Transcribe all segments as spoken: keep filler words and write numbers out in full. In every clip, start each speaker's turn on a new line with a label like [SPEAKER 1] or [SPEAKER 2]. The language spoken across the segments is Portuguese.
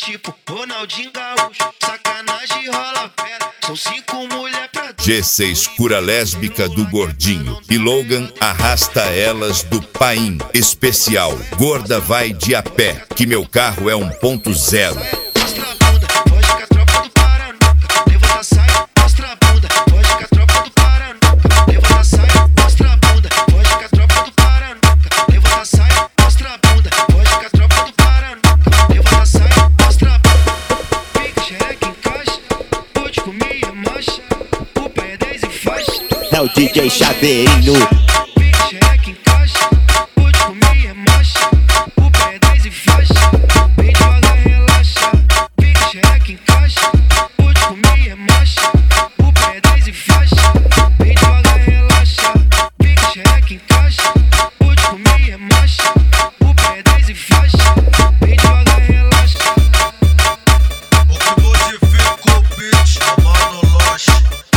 [SPEAKER 1] tipo Ronaldinho Gaúcho. Sacanagem rola pera, são cinco mulher pra dois.
[SPEAKER 2] G seis cura lésbica do gordinho. E Logan arrasta elas do Paim. Especial, gorda vai de a pé, que meu carro é um ponto zero.
[SPEAKER 1] Mostra a bunda, pode que a tropa do Paraná. Levanta a saia, mostra a bunda, pode que a tropa do Paraná. Levanta a saia, mostra a bunda, pode que a tropa do Paraná. Levanta a saia, mostra a bunda, pode que a tropa do Paraná. Levanta a saia, mostra a bunda. Pica, xereca, encaixa, pode comer e marcha. O pé é dez e faixa.
[SPEAKER 3] É o D J Chaveirinho.
[SPEAKER 1] Pica, xereca, encaixa, pode comer e marcha. O pé é dez e faixa. Bem devagar, relaxa. Pica, xereca, encaixa, pode comer e marcha. O pé é dez e faixa. Bem devagar, relaxa. Pica, xereca, encaixa, pode comer e marcha. O pé é dez e faixa. Bem devagar, relaxa.
[SPEAKER 4] O que modifica o beat, mano, loche.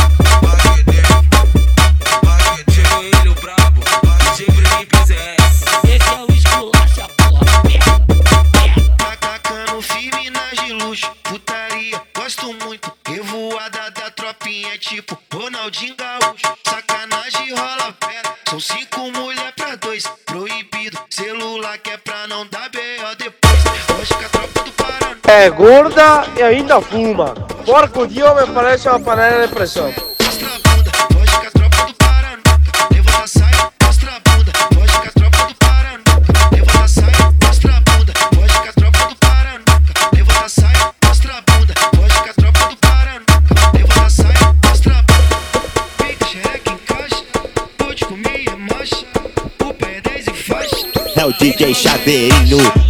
[SPEAKER 5] Ele o brabo, D J Felipe Zé. Esse é o esculacha, porra.
[SPEAKER 1] Atacando firme nas de luxo, putaria, gosto muito. Revoada da tropinha é tipo Ronaldinho Gaúcho. Sacanagem rola pera, são cinco mulher pra dois. Proibido, celular que é pra não dar B O depois. Hoje que a tropa do Paraná
[SPEAKER 6] É gorda e ainda fuma. Porco Dio me parece uma panela de pressão.
[SPEAKER 1] mostra a bunda, pode que a tropa do Paraná. Levanta a saia, mostra a bunda, pode que a tropa do Paraná. Levanta a saia, mostra a bunda, pode que a tropa do Paraná. Levanta a saia, mostra a bunda, pode que a tropa do Paraná. Levanta a saia, mostra a bunda. Pica, xereca, encaixa, pode comer e marcha. O pé é dez e faixa.
[SPEAKER 3] É o D J Chaveirinho.